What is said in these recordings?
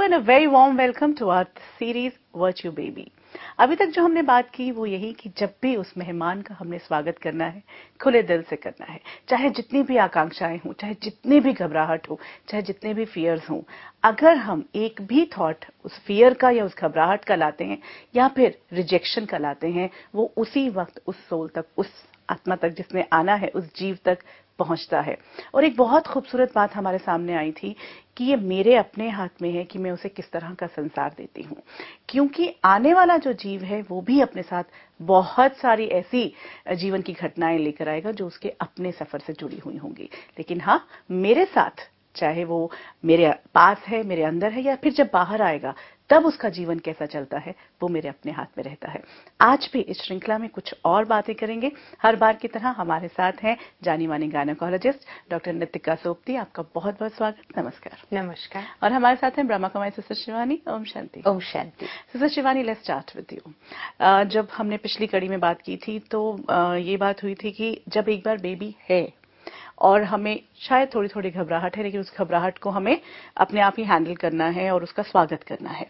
and a very warm welcome to our series Virtue Baby. अभी तक जो हमने बात की वो यही कि जब भी उस मेहमान का हमने स्वागत करना है खुले दिल से करना है, चाहे जितनी भी आकांक्षाएं हों, चाहे जितनी भी घबराहट हो, चाहे जितने भी फियर्स हों। अगर हम एक भी थॉट उस फियर का या उस घबराहट का लाते हैं या फिर रिजेक्शन का लाते हैं, वो उसी वक्त उस सोल तक, उस आत्मा तक जिसने आना है, उस जीव तक पहुंचता है। और एक बहुत खूबसूरत बात हमारे सामने आई थी कि ये मेरे अपने हाथ में है कि मैं उसे किस तरह का संसार देती हूं, क्योंकि आने वाला जो जीव है वो भी अपने साथ बहुत सारी ऐसी जीवन की घटनाएं लेकर आएगा जो उसके अपने सफर से जुड़ी हुई होंगी। लेकिन हाँ, मेरे साथ, चाहे वो मेरे पास है, मेरे अंदर है, या फिर जब बाहर आएगा तब उसका जीवन कैसा चलता है, वो मेरे अपने हाथ में रहता है। आज भी इस श्रृंखला में कुछ और बातें करेंगे। हर बार की तरह हमारे साथ हैं जानी मानी गायनेकोलॉजिस्ट डॉक्टर नितिका सोपती। आपका बहुत बहुत स्वागत। नमस्कार। नमस्कार। और हमारे साथ हैं ब्रह्मा कुमारी सिस्टर शिवानी। ओम शांति। ओम शांति। Sister Shivani, let's start with you. जब हमने पिछली कड़ी में बात की थी तो ये बात हुई थी कि जब एक बार बेबी है और हमें शायद थोड़ी थोड़ी घबराहट है, लेकिन उस घबराहट को हमें अपने आप ही हैंडल करना है और उसका स्वागत करना है।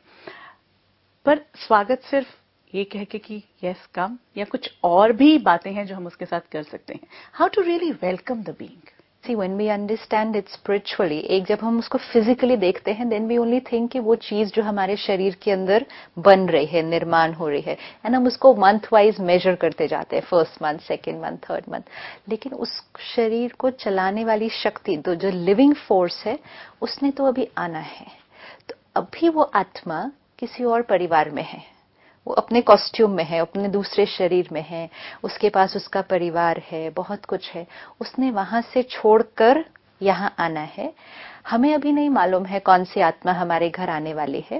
पर स्वागत सिर्फ ये कह के कि यस कम, या कुछ और भी बातें हैं जो हम उसके साथ कर सकते हैं? How to really welcome the being? See, when we understand it spiritually, एक जब हम उसको फिजिकली देखते हैं, then we only think कि वो चीज जो हमारे शरीर के अंदर बन रही है, निर्माण हो रही है, एंड हम उसको मंथ वाइज मेजर करते जाते हैं, first month, second month, third month. लेकिन उस शरीर को चलाने वाली शक्ति, तो जो लिविंग फोर्स है, उसने तो अभी आना है। तो अभी वो आत्मा किसी और परिवार में है, वो अपने कॉस्ट्यूम में है, अपने दूसरे शरीर में है, उसके पास उसका परिवार है, बहुत कुछ है। उसने वहां से छोड़कर यहाँ आना है। हमें अभी नहीं मालूम है कौन सी आत्मा हमारे घर आने वाली है।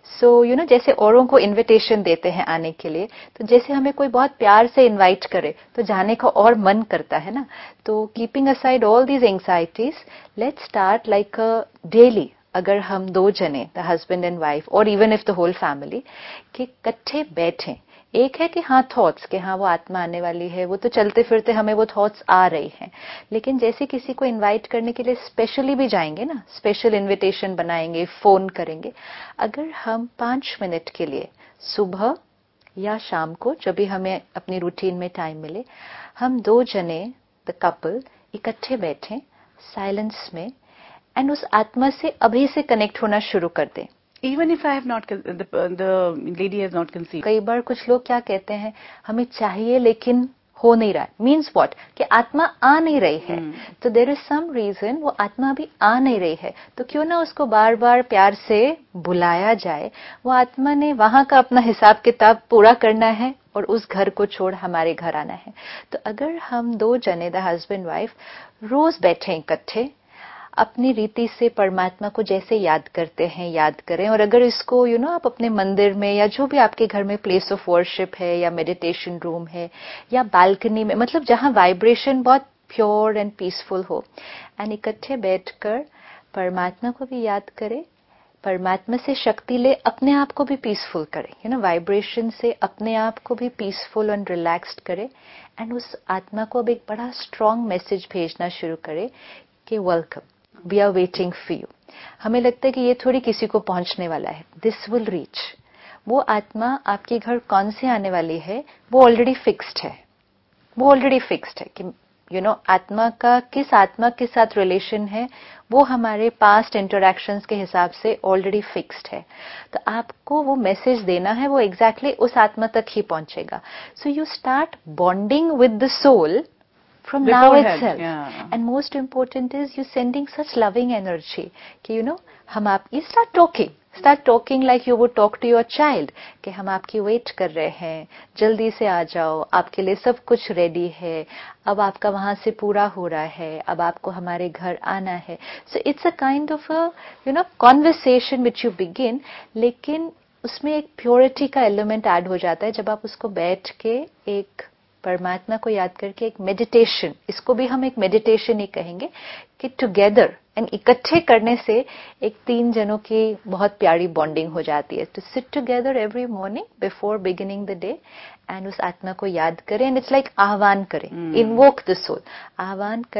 सो जैसे औरों को इनविटेशन देते हैं आने के लिए, तो जैसे हमें कोई बहुत प्यार से इनवाइट करे तो जाने का और मन करता है ना। तो keeping aside all these anxieties, let's start like daily. अगर हम दो जने, द हस्बैंड एंड वाइफ, और even if the whole family, कि इकट्ठे बैठे। एक है कि हाँ थॉट्स, कि हाँ वो आत्मा आने वाली है, वो तो चलते फिरते हमें वो थॉट्स आ रही हैं। लेकिन जैसे किसी को इनवाइट करने के लिए स्पेशली भी जाएंगे ना, स्पेशल इनविटेशन बनाएंगे, फोन करेंगे। अगर हम 5 मिनट के लिए सुबह या शाम को, जब भी हमें अपनी रूटीन में टाइम मिले, हम दो जने, द कपल, इकट्ठे बैठे साइलेंस में, एंड उस आत्मा से अभी से कनेक्ट होना शुरू कर दें। Even if I have not, the lady has not conceived. कई बार कुछ लोग क्या कहते हैं, हमें चाहिए लेकिन हो नहीं रहा है। मीन्स व्हाट, कि आत्मा आ नहीं रही है। तो देयर इज सम रीजन वो आत्मा अभी आ नहीं रही है। तो क्यों ना उसको बार बार प्यार से बुलाया जाए। वो आत्मा ने वहां का अपना हिसाब किताब पूरा करना है और उस घर को छोड़ हमारे घर आना है। तो अगर हम दो जने, द हस्बैंड वाइफ, रोज बैठे इकट्ठे, अपनी रीति से परमात्मा को जैसे याद करते हैं याद करें। और अगर इसको आप अपने मंदिर में, या जो भी आपके घर में प्लेस ऑफ वर्शिप है, या मेडिटेशन रूम है, या बालकनी में, मतलब जहां वाइब्रेशन बहुत प्योर एंड पीसफुल हो, एंड इकट्ठे बैठकर परमात्मा को भी याद करें, परमात्मा से शक्ति ले, अपने आप को भी पीसफुल करें, वाइब्रेशन से अपने आप को भी पीसफुल एंड रिलैक्स्ड करें, एंड उस आत्मा को अब एक बड़ा स्ट्रांग मैसेज भेजना शुरू करें कि welcome, we are waiting for you. हमें लगता है कि ये थोड़ी किसी को पहुंचने वाला है, दिस विल रीच। वो आत्मा आपके घर कौन से आने वाली है, वो ऑलरेडी फिक्स्ड है। वो ऑलरेडी फिक्स्ड है कि आत्मा का, किस आत्मा के साथ रिलेशन है, वो हमारे पास्ट इंटरैक्शंस के हिसाब से ऑलरेडी फिक्स्ड है। तो आपको वो मैसेज देना है, वो एग्जैक्टली उस आत्मा तक ही पहुंचेगा। So you start bonding with the soul from now itself. Yeah. And most important is you sending such loving energy कि हम आप, you start talking like you would talk to your child, कि हम आपकी वेट कर रहे हैं, जल्दी से आ जाओ, आपके लिए सब कुछ रेडी है, अब आपका वहां से पूरा हो रहा है, अब आपको हमारे घर आना है। So it's a kind of a conversation which you begin, लेकिन उसमें एक प्योरिटी का एलिमेंट ऐड हो जाता है जब आप उसको बैठ के एक परमात्मा को याद करके एक मेडिटेशन, इसको भी हम एक मेडिटेशन ही कहेंगे, कि टुगेदर एंड इकट्ठे करने से एक 3 जनों की बहुत प्यारी बॉन्डिंग हो जाती है। To sit together every morning before beginning the day, and उस आत्मा को याद करें, एंड इट्स लाइक आह्वान करें, इन्वोक द सोल, आह्वान करें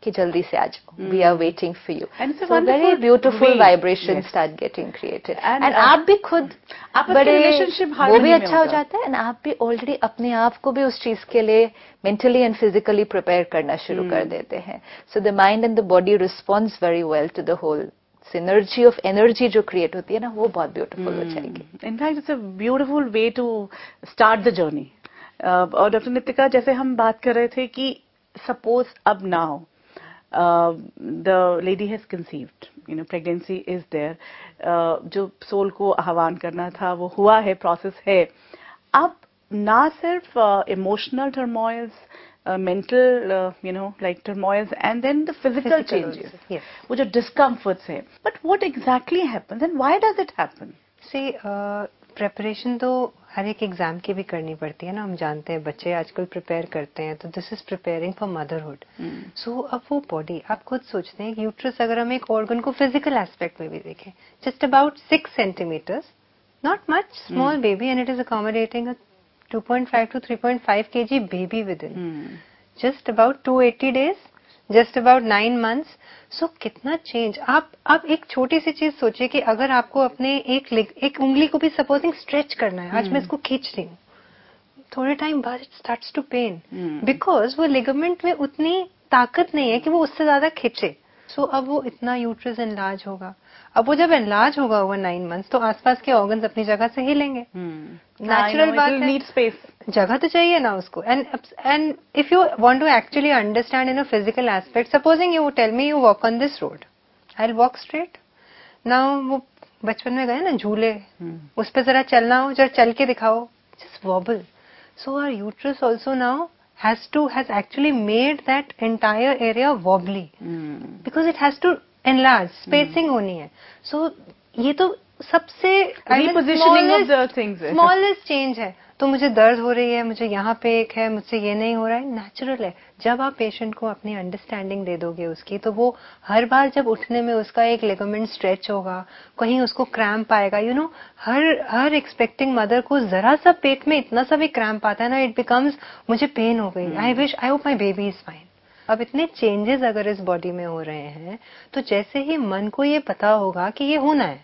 कि जल्दी से आ जाओ, we are waiting for you. So very beautiful vibration start getting created. And आप भी खुद बड़े रिलेशनशिप वो भी अच्छा हो जाता है. एंड आप भी ऑलरेडी अपने आप को भी उस चीज के लिए मेंटली एंड फिजिकली प्रिपेयर करना शुरू कर देते हैं. So the mind and the body responds very well to the whole synergy of energy जो क्रिएट होती है ना, वो बहुत ब्यूटीफुल हो जाएगी. In fact it's a beautiful way to start the journey. और डॉक्टर नितिका, जैसे हम बात कर रहे थे कि सपोज अब now the lady has conceived, pregnancy is there, जो सोल को आह्वान करना था वो हुआ है, प्रोसेस है. अब ना सिर्फ emotional turmoils, mental, like turmoils, and then the physical changes. Yes. वो जो discomforts है. But what exactly happens and why does it happen? See, preparation तो हर एक एग्जाम की भी करनी पड़ती है ना. हम जानते हैं बच्चे आजकल प्रिपेयर करते हैं, तो this is preparing for motherhood. So अब वो बॉडी, आप खुद सोचते हैं कि यूट्रस अगर हम एक ऑर्गन को फिजिकल एस्पेक्ट में भी देखें, just about 6 centimetres, not much, small baby, and it is accommodating a 2.5 to 3.5 kg baby within. Just about 280 days, just about 9 months. So कितना चेंज. आप एक छोटी सी चीज सोचिए कि अगर आपको अपने एक उंगली को भी सपोजिंग स्ट्रेच करना है, आज मैं इसको खींच रही हूँ, थोड़े टाइम बाद it starts to pain, because वो लिगामेंट में उतनी ताकत नहीं है कि वो उससे ज्यादा खींचे. सो अब वो इतना यूट्रस एनलार्ज होगा. अब वो जब एनलार्ज होगा ओवर 9 months, तो आसपास के ऑर्गन्स अपनी जगह से हिलेंगे. नेचुरल बात है, नीड स्पेस, जगह तो चाहिए ना उसको. And if you want to actually understand in a physical aspect, supposing you tell me you walk on this road, I will walk straight. Now वो बचपन में गए ना झूले, उस पर जरा चलना हो, जरा चल के दिखाओ, just wobble. So our uterus also now has actually made that entire area wobbly, because it has to enlarge, spacing होनी है. So ये तो सबसे repositioning of the things है, smallest change है. तो मुझे दर्द हो रही है, मुझे यहाँ पे एक है, मुझसे ये नहीं हो रहा है, नेचुरल है. जब आप पेशेंट को अपनी अंडरस्टैंडिंग दे दोगे उसकी, तो वो हर बार जब उठने में उसका एक लिगामेंट स्ट्रेच होगा, कहीं उसको क्रैम्प आएगा, हर एक्सपेक्टिंग मदर को जरा सा पेट में इतना सा भी क्रैम्प आता है ना, इट बिकम्स मुझे पेन हो गई, I hope my baby is fine. अब इतने चेंजेस अगर इस बॉडी में हो रहे हैं, तो जैसे ही मन को ये पता होगा कि ये होना है,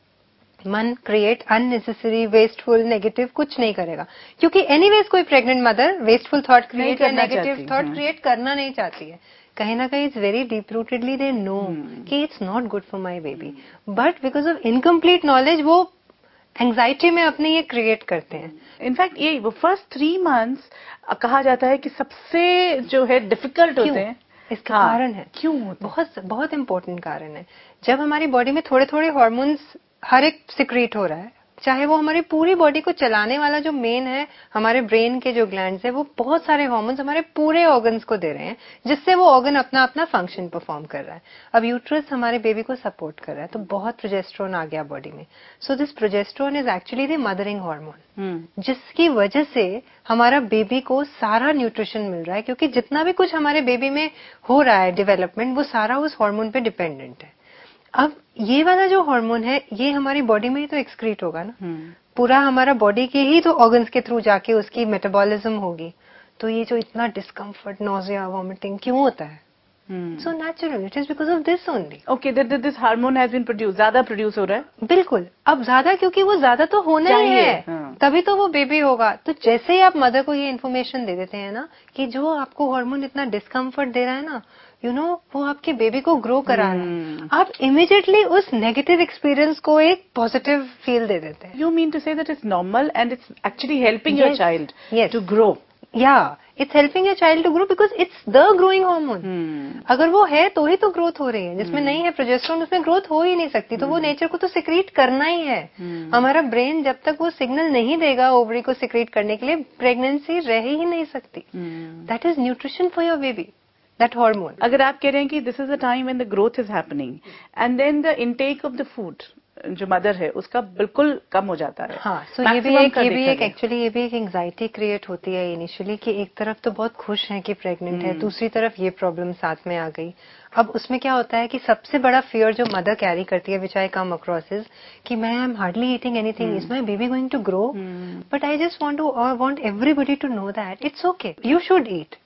मन क्रिएट अननेसेसरी, वेस्टफुल, नेगेटिव कुछ नहीं करेगा. क्योंकि एनीवेज कोई pregnant mother wasteful thought create या नेगेटिव थॉट क्रिएट करना नहीं चाहती है. कहीं ना कहीं it's very deep rootedly they know कि it's not good for my baby, but because of incomplete knowledge वो एंग्जाइटी में अपने ये क्रिएट करते हैं. इनफैक्ट ये वो फर्स्ट 3 months कहा जाता है कि सबसे जो है डिफिकल्ट होते हैं. इसके कारण है, क्यों? बहुत बहुत इंपॉर्टेंट कारण है. जब हमारी बॉडी में थोड़े थोड़े हार्मोन्स हर एक सिक्रीट हो रहा है, चाहे वो हमारी पूरी बॉडी को चलाने वाला जो मेन है, हमारे ब्रेन के जो ग्लैंड्स है, वो बहुत सारे हार्मोन्स हमारे पूरे ऑर्गन्स को दे रहे हैं, जिससे वो ऑर्गन अपना अपना फंक्शन परफॉर्म कर रहा है. अब यूट्रस हमारे बेबी को सपोर्ट कर रहा है, तो बहुत प्रोजेस्टेरोन आ गया बॉडी में. So this progesterone is actually the mothering hormone, जिसकी वजह से हमारा बेबी को सारा न्यूट्रिशन मिल रहा है, क्योंकि जितना भी कुछ हमारे बेबी में हो रहा है डेवलपमेंट, वो सारा उस हार्मोन पे डिपेंडेंट है. अब ये वाला जो हार्मोन है, ये हमारी बॉडी में ही तो एक्सक्रीट होगा ना, पूरा हमारा बॉडी के ही तो ऑर्गन्स के थ्रू जाके उसकी मेटाबॉलिज्म होगी. तो ये जो इतना डिस्कम्फर्ट, नोजिया, वॉमिटिंग क्यों होता है? So natural, it is because of this only. Okay, this hormone has been produce, ज्यादा प्रोड्यूस हो रहा है. बिल्कुल, अब ज्यादा, क्योंकि वो ज्यादा तो होना ही है, तभी तो वो बेबी होगा. तो जैसे ही आप मदर को ये इन्फॉर्मेशन दे देते हैं ना कि जो आपको हार्मोन इतना डिस्कम्फर्ट दे रहा है ना, वो आपके बेबी को ग्रो करा रहा है, आप इमीडिएटली उस नेगेटिव एक्सपीरियंस को एक पॉजिटिव फील दे देते हैं. You mean to say that it's normal and it's actually helping your child to grow. Yeah, it's helping your child to grow because it's the growing hormone. अगर वो है तो ही तो ग्रोथ हो रही है. जिसमें नहीं है प्रोजेस्टेरोन, उसमें ग्रोथ हो ही नहीं सकती. तो वो नेचर को तो सिक्रीट करना ही है. हमारा ब्रेन जब तक वो सिग्नल नहीं देगा ओवरी को सिक्रीट करने के लिए, प्रेगनेंसी रह ही नहीं सकती. That is nutrition for your baby, that hormone. अगर आप कह रहे हैं कि this is the time when the growth is happening and then the intake of the food जो मदर है उसका बिल्कुल कम हो जाता है. हाँ, सो ये भी एक एक्चुअली ये भी एक एंग्जाइटी क्रिएट होती है इनिशियली, कि एक तरफ तो बहुत खुश हैं कि प्रेग्नेंट है, दूसरी तरफ ये प्रॉब्लम साथ में आ गई. अब उसमें क्या होता है कि सबसे बड़ा फियर जो मदर कैरी करती है, विच आई कम अक्रॉस, इज कि मैं I am hardly eating anything, is my baby going to grow? But I just want everybody to know that it's okay, you should eat.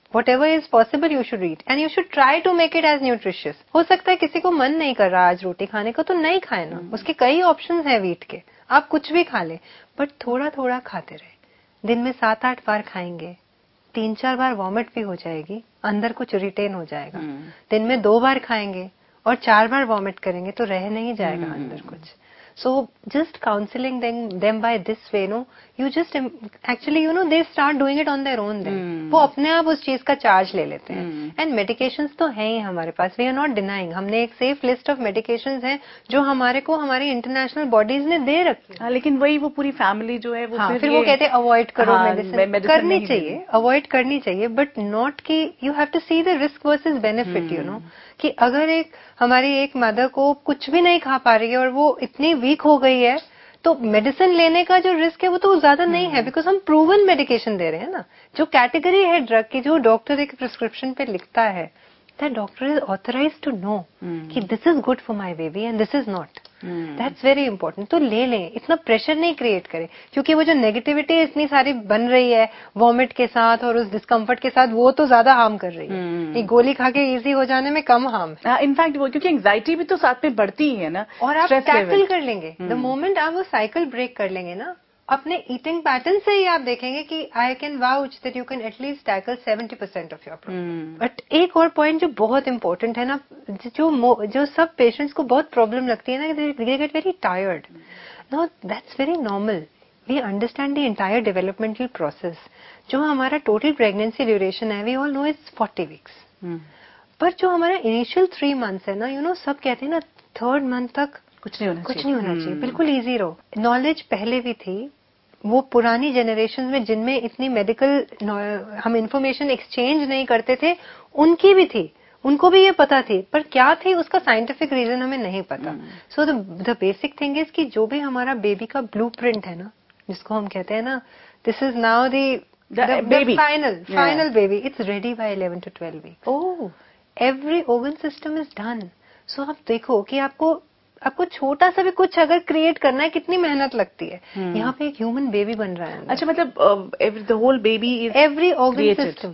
whatever is possible you should eat and you should try to make it as nutritious. हो सकता है किसी को मन नहीं कर रहा आज रोटी खाने का, तो नहीं खाए ना, उसके कई ऑप्शंस हैं वीट के, आप कुछ भी खा ले, बट थोड़ा थोड़ा खाते रहे. दिन में 7-8 बार खाएंगे, 3-4 बार वॉमिट भी हो जाएगी, अंदर कुछ रिटेन हो जाएगा. दिन में 2 बार खाएंगे और 4 बार वॉमिट करेंगे तो रह नहीं जाएगा अंदर कुछ. So just counseling them by this way, you just actually, they start doing it on their own then. वो अपने आप उस चीज का चार्ज ले लेते हैं. And medications तो हैं ही हमारे पास, we are not denying. हमने एक safe list of medications हैं जो हमारे को हमारी international bodies ने दे रखी है. लेकिन वही वो पूरी फैमिली जो है वो फिर वो कहते हैं अवॉइड करो मेडिसिन. करनी चाहिए, अवॉइड करनी चाहिए, बट नॉट कि you have to see the risk versus benefit. कि अगर हमारी एक मदर को कुछ भी नहीं खा पा रही है और वो इतनी वीक हो गई है, तो मेडिसिन लेने का जो रिस्क है वो तो ज्यादा नहीं है, बिकॉज हम प्रूवन मेडिकेशन दे रहे हैं ना. जो कैटेगरी है ड्रग की, जो डॉक्टर एक प्रिस्क्रिप्शन पे लिखता है, that doctor is authorized to know कि this is good for my baby and this is not. That's very important. तो ले लें, इतना प्रेशर नहीं क्रिएट करें, क्योंकि वो जो नेगेटिविटी इतनी सारी बन रही है वॉमिट के साथ और उस डिस्कम्फर्ट के साथ, वो तो ज्यादा हार्म कर रही है. ये गोली खा के इजी हो जाने में कम हार्म है. इनफैक्ट वो क्योंकि एंजाइटी भी तो साथ में बढ़ती है ना, और आप टैकल कर लेंगे द मोमेंट आप वो साइकिल ब्रेक कर लेंगे ना, अपने ईटिंग पैटर्न से ही आप देखेंगे कि I can vouch that you can at least tackle 70% of your problem. But एक और पॉइंट जो बहुत इंपॉर्टेंट है ना, जो सब पेशेंट्स को बहुत प्रॉब्लम लगती है ना, they get very tired. No, that's very normal. We understand the entire developmental process. जो हमारा टोटल प्रेगनेंसी ड्यूरेशन है, we all know is 40 weeks. पर जो हमारा इनिशियल 3 मंथ्स है ना, सब कहते हैं ना 3rd मंथ तक कुछ नहीं होना चाहिए, बिल्कुल इजी रहो. नॉलेज पहले भी थी, वो पुरानी जनरेशन में जिनमें इतनी मेडिकल हम इंफॉर्मेशन एक्सचेंज नहीं करते थे, उनकी भी थी, उनको भी ये पता थी, पर क्या थी उसका साइंटिफिक रीजन हमें नहीं पता. So the basic thing is कि जो भी हमारा बेबी का ब्लूप्रिंट है ना, जिसको हम कहते हैं ना, this is now the final baby, it's ready by 11 to 12 weeks. Every organ system is done. So आप देखो कि आपको छोटा सा भी कुछ अगर क्रिएट करना है, कितनी मेहनत लगती है. यहाँ पे एक ह्यूमन बेबी बन रहा है. अच्छा, मतलब the whole baby is every organ system.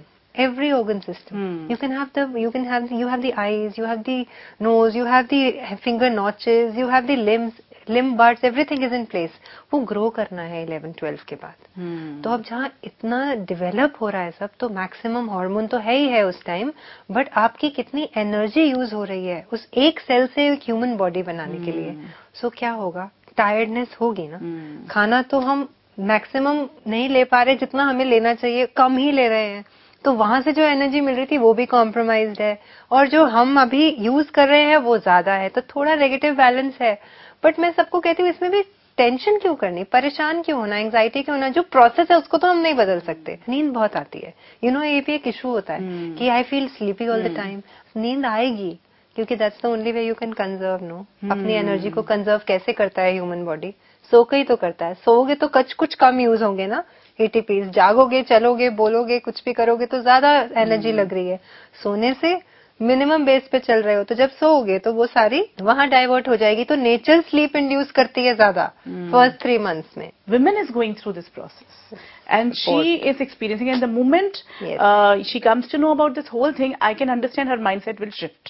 You have the eyes, you have the nose, you have the finger notches, you have the limb buds, everything is in place. वो grow करना है 11-12 के बाद. तो अब जहाँ इतना डेवलप हो रहा है सब, तो मैक्सिमम हार्मोन तो है ही है उस टाइम, बट आपकी कितनी एनर्जी यूज हो रही है उस एक सेल से एक ह्यूमन बॉडी बनाने के लिए. सो क्या होगा, टायर्डनेस होगी ना. खाना तो हम मैक्सिमम नहीं ले पा रहे, जितना हमें लेना चाहिए कम ही ले रहे हैं, तो वहां से जो एनर्जी मिल रही थी वो भी कॉम्प्रोमाइज्ड है, और जो हम अभी यूज कर रहे हैं वो ज्यादा है, तो थोड़ा नेगेटिव बैलेंस है. बट मैं सबको कहती हूँ, इसमें भी टेंशन क्यों करनी, परेशान क्यों होना, एंजाइटी क्यों होना. जो प्रोसेस है उसको तो हम नहीं बदल सकते. नींद बहुत आती है, ये भी एक इशू होता है कि I feel sleepy all the time. नींद आएगी, क्योंकि that's the only way you can conserve. अपनी एनर्जी को कंजर्व कैसे करता है ह्यूमन बॉडी, सो के ही तो करता है. सोओगे तो कुछ कम यूज होंगे ना एटीपीज. जागोगे, चलोगे, बोलोगे, कुछ भी करोगे तो ज्यादा एनर्जी लग रही है. सोने से मिनिमम बेस पे चल रहे हो, तो जब सोओगे तो वो सारी वहां डाइवर्ट हो जाएगी. तो नेचर स्लीप इंड्यूस करती है ज्यादा फर्स्ट 3 months में. Women is going through this process and she is experiencing, and the moment she comes to know about this whole thing, I can understand her mindset will shift.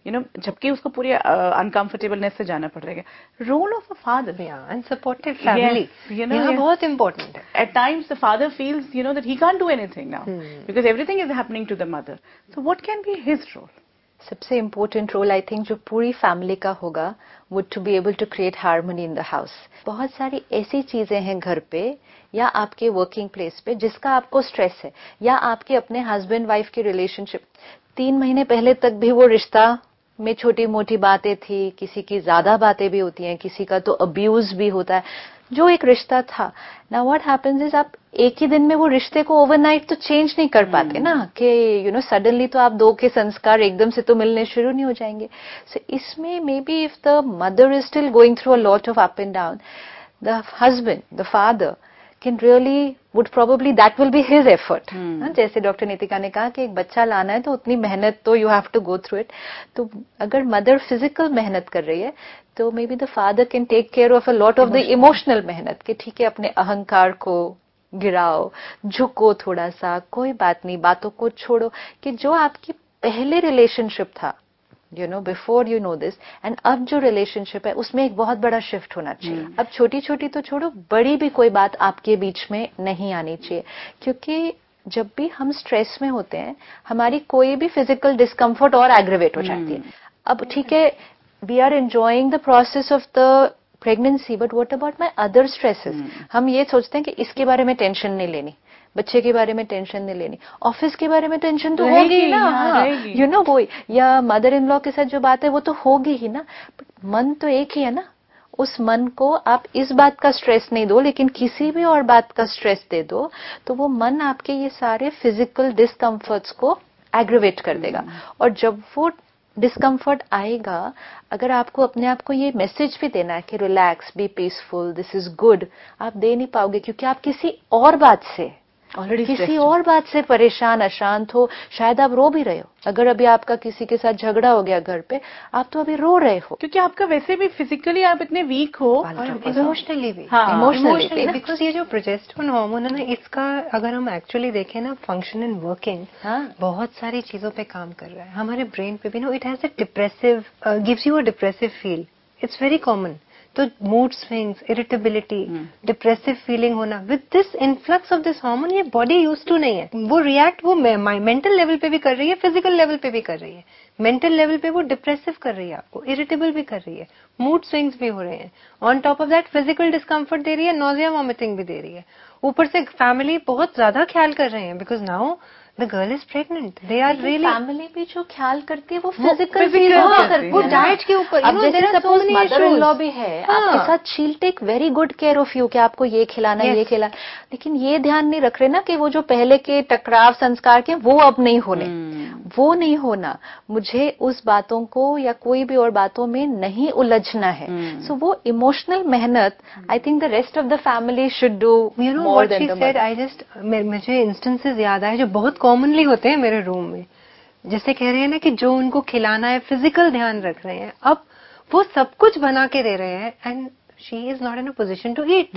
जबकि उसको पूरी uncomfortableness से जाना पड़ेगा. Role of a father and supportive family यहाँ बहुत important है. At times the father feels that he can't do anything now because everything is happening to the mother. So what can be his role? सबसे important role I think जो पूरी फैमिली का होगा, वो to be able to create harmony in the house. बहुत सारी ऐसी चीजें हैं घर पे या आपके वर्किंग प्लेस पे जिसका आपको स्ट्रेस है, या आपके अपने हस्बैंड वाइफ की रिलेशनशिप 3 महीने पहले तक भी वो रिश्ता में छोटी मोटी बातें थी, किसी की ज्यादा बातें भी होती हैं, किसी का तो अब्यूज भी होता है, जो एक रिश्ता था. नाउ व्हाट हैपेंस इज आप एक ही दिन में वो रिश्ते को ओवरनाइट तो चेंज नहीं कर पाते ना, कि सडनली तो आप 2 के संस्कार एकदम से तो मिलने शुरू नहीं हो जाएंगे. सो इसमें maybe if the mother is still going through a lot of up and down, the husband, the father can really would probably that will be his effort. जैसे डॉक्टर नितिका ने कहा कि एक बच्चा लाना है तो उतनी मेहनत तो you have to go through it. तो अगर मदर फिजिकल मेहनत कर रही है तो maybe the father can take care of a lot of the emotional मेहनत, कि ठीक है अपने अहंकार को गिराओ, झुको थोड़ा सा, कोई बात नहीं, बातों को छोड़ो, कि जो आपकी पहले रिलेशनशिप था, you know, before you know this, and अब जो रिलेशनशिप है उसमें एक बहुत बड़ा शिफ्ट होना चाहिए। अब छोटी छोटी तो छोड़ो, बड़ी भी कोई बात आपके बीच में नहीं आनी चाहिए, क्योंकि जब भी हम स्ट्रेस में होते हैं, हमारी कोई भी फिजिकल डिस्कम्फर्ट और एग्रेवेट हो जाती है। अब ठीक है, we are enjoying the process of the pregnancy, but what about my other stresses? हम ये सोचते हैं कि इसके बारे में टेंशन नहीं लेनी, बच्चे के बारे में टेंशन नहीं लेनी, ऑफिस के बारे में टेंशन तो होगी ना, हाँ, यू नो, वो या मदर इन लॉ के साथ जो बात है वो तो होगी ही ना, बट मन तो एक ही है ना। उस मन को आप इस बात का स्ट्रेस नहीं दो, लेकिन किसी भी और बात का स्ट्रेस दे दो, तो वो मन आपके ये सारे फिजिकल डिस्कम्फर्ट्स को एग्रेवेट कर देगा। और जब वो डिस्कम्फर्ट आएगा, अगर आपको अपने आप को ये मैसेज भी देना है कि relax, be peaceful, this is good, आप दे नहीं पाओगे, क्योंकि आप किसी और बात से, ऑलरेडी किसी और बात से परेशान, अशांत हो, शायद आप रो भी रहे हो। अगर अभी आपका किसी के साथ झगड़ा हो गया घर पे, आप तो अभी रो रहे हो, क्योंकि आपका वैसे भी फिजिकली आप इतने वीक हो, इमोशनली भी, इमोशनली, बिकॉज ये जो प्रोजेस्टेरोन हार्मोन है ना, इसका अगर हम एक्चुअली देखें ना, फंक्शन इन वर्किंग बहुत सारी चीजों पे काम कर रहा है। हमारे ब्रेन पे भी no, it has a depressive, gives you a depressive feel, it's very common. तो mood swings, irritability, depressive feeling होना, with this influx of this hormone, ये बॉडी यूज टू नहीं है। वो रिएक्ट वो मेंटल लेवल पे भी कर रही है, फिजिकल लेवल पे भी कर रही है। मेंटल लेवल पे वो डिप्रेसिव कर रही है, आपको इरिटेबल भी कर रही है, मूड स्विंग्स भी हो रहे हैं, on top of that physical discomfort दे रही है, नोजिया वॉमिटिंग भी दे रही है। ऊपर से फैमिली बहुत ज्यादा ख्याल कर रहे हैं, because now the girl is pregnant, they are really, family भी जो ख्याल करती है वो फिजिकल वो डाइट के ऊपर, अब जैसे सपोज मदर इन लॉ भी है आपके साथ, she'll take very good care of you कि आपको ये खिलाना है, ये खिलाना, लेकिन ये ध्यान नहीं रख रहे ना कि वो जो पहले के टकराव संस्कार के वो अब नहीं होने, वो नहीं होना, मुझे उस बातों को या कोई भी और बातों में नहीं उलझना है। सो वो इमोशनल मेहनत, I think the rest of the family should do more than the mother. I just, मुझे इंस्टेंसेस याद आए जो बहुत कॉमनली होते हैं मेरे रूम में। जैसे कह रहे हैं ना कि जो उनको खिलाना है, फिजिकल ध्यान रख रहे हैं, अब वो सब कुछ बना के दे रहे हैं, and she is not in a position to eat.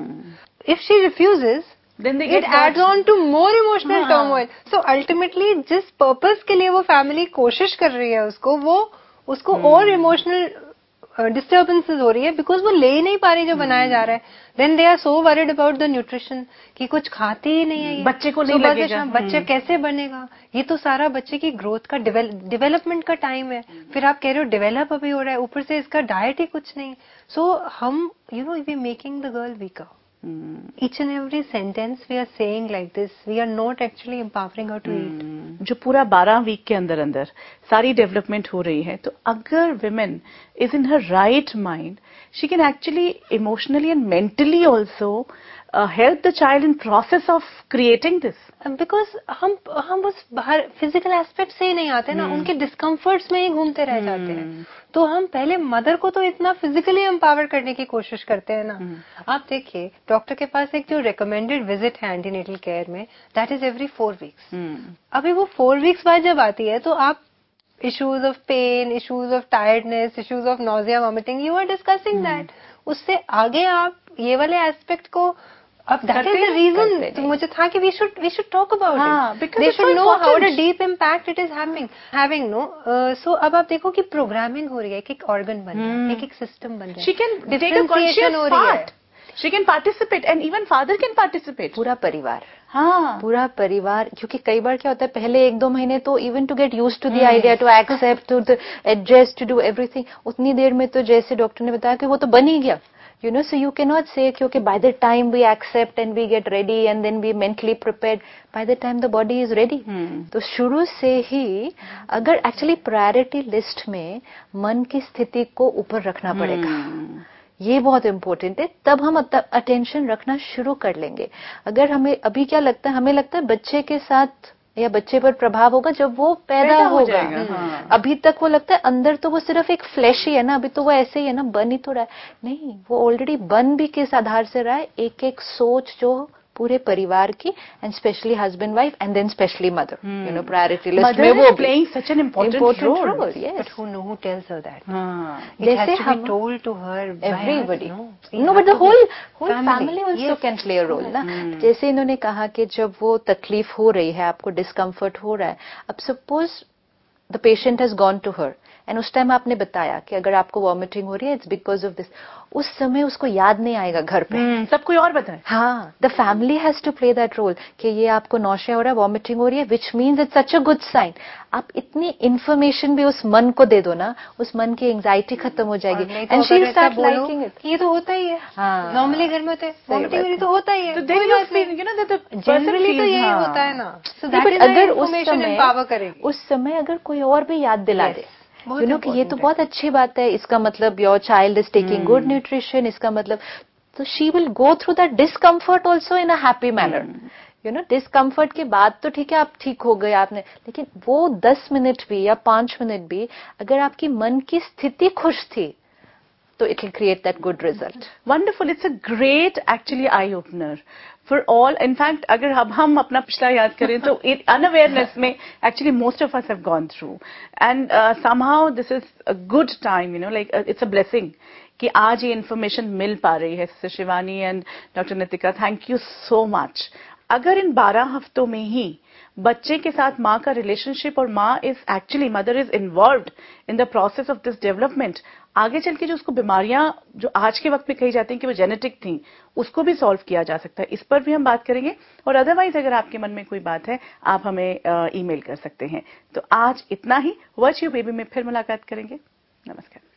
If she refuses, then it adds on to more emotional turmoil. So ultimately जिस पर्पस के लिए वो फैमिली कोशिश कर रही है उसको और इमोशनल डिस्टर्बेंसेस हो रही है, बिकॉज वो ले ही नहीं पा रही जो बनाया जा रहा है। Then they are so worried about the nutrition कि कुछ खाते ही नहीं है, बच्चे को नहीं लगेगा, बच्चा कैसे बनेगा। ये तो सारा बच्चे की ग्रोथ का डेवलपमेंट का टाइम है, फिर आप कह रहे हो डेवलप अभी हो रहा है, ऊपर से इसका डाइट ही कुछ नहीं। सो हम you know we making the girl weaker. Each and every sentence we are saying like this, we are not actually empowering her to eat. जो पूरा 12 वीक के अंदर अंदर सारी डेवलपमेंट हो रही है, तो अगर women is in her right mind, she can actually emotionally and mentally also help the child in process of creating this. Because हम उस बाहर फिजिकल एस्पेक्ट से ही नहीं आते ना, उनके डिस्कम्फर्ट्स में ही घूमते रह जाते हैं। तो हम पहले मदर को तो इतना फिजिकली एम्पावर करने की कोशिश करते हैं ना। आप देखिए, डॉक्टर के पास एक जो रिकमेंडेड विजिट है एंटीनेटल केयर में, दैट इज एवरी 4 वीक्स। अभी वो 4 वीक्स बाद जब आती है, तो आप issues of pain, issues of tiredness, issues of nausea vomiting, you are discussing that. उससे आगे आप ये वाले एस्पेक्ट को, अब दैट इज द रीजन, तो मुझे था कि we should talk about it. They should know how a deep impact it is having no. So अब आप देखो कि प्रोग्रामिंग हो रही है, एक ऑर्गन बन रहा है, एक सिस्टम बन रहा है, she can take a conscious part, she can participate and even father can participate. पूरा परिवार, पूरा परिवार, क्योंकि कई बार क्या होता है, पहले 1-2 महीने तो even to get used to the idea, to accept, to adjust, to do everything, उतनी देर में तो जैसे डॉक्टर ने बताया कि वो तो बन ही गया। You know, so you cannot say कि by the time we accept and we get ready and then we mentally prepared, by the time the body is ready. तो शुरू से ही अगर एक्चुअली प्रायोरिटी लिस्ट में मन की स्थिति को ऊपर रखना पड़ेगा, ये बहुत इम्पोर्टेंट है, तब हम अटेंशन रखना शुरू कर लेंगे। अगर हमें अभी क्या लगता है, हमें लगता है बच्चे के साथ या बच्चे पर प्रभाव होगा जब वो पैदा होगा। अभी तक वो लगता है अंदर तो वो सिर्फ एक फ्लैश ही है ना, अभी तो वो ऐसे ही है ना, बन ही तो रहा है। नहीं, वो ऑलरेडी बन भी किस आधार से रहा है, एक एक सोच जो पूरे परिवार की, and specially husband wife and then specially mother, you know priority list में वो playing such an important role. Yes. But who tells her that? It जैसे has to हम be told to her. everybody. No, but the whole family also yes. can play a role ना. जैसे इन्होंने कहा कि जब वो तकलीफ हो रही है, आपको डिस्कम्फर्ट हो रहा है, अब suppose the patient has gone to her एंड उस टाइम आपने बताया कि अगर आपको वॉमिटिंग हो रही है इट्स बिकॉज ऑफ दिस, उस समय उसको याद नहीं आएगा घर पे, सब कोई और बताए. हाँ, the family has to play that role कि ये आपको नौशिया हो रहा है, वॉमिटिंग हो रही है, which means it's such a good sign. आप इतनी इन्फॉर्मेशन भी उस मन को दे दो ना, उस मन की एंजाइटी खत्म हो जाएगी and she will start liking it. ये तो होता ही है, नॉर्मली घर में होता है, वॉमिटिंग हो रही तो होता ही है, तो then you feel, you know that the generally तो यही होता है ना. सो दैट इज अगर उस समय अगर कोई और भी याद दिला दे, यू नो कि ये तो बहुत अच्छी बात है, इसका मतलब your child is taking good nutrition, इसका मतलब, तो she will go through that discomfort also in a happy manner. You know discomfort के बाद तो ठीक है आप ठीक हो गए आपने, लेकिन वो 10 मिनट भी या 5 मिनट भी अगर आपकी मन की स्थिति खुश थी तो it will create that good result. Wonderful. It's a great actually eye opener for all. In fact अगर अब हम अपना पिछला याद करें तो अनअवेयरनेस में actually most of us have gone through and somehow this is a good time, you know, like it's a blessing कि आज ये इन्फॉर्मेशन मिल पा रही है. Sister Shivani and doctor Nitika, thank you so much. अगर इन 12 हफ्तों में ही बच्चे के साथ माँ का रिलेशनशिप और माँ is actually mother is involved in the process of this development, आगे चल के जो उसको बीमारियां जो आज के वक्त में कही जाती हैं कि वो जेनेटिक थी, उसको भी सॉल्व किया जा सकता है. इस पर भी हम बात करेंगे. और अदरवाइज अगर आपके मन में कोई बात है आप हमें ईमेल कर सकते हैं. तो आज इतना ही. वर्च्यू बेबी में फिर मुलाकात करेंगे. नमस्कार.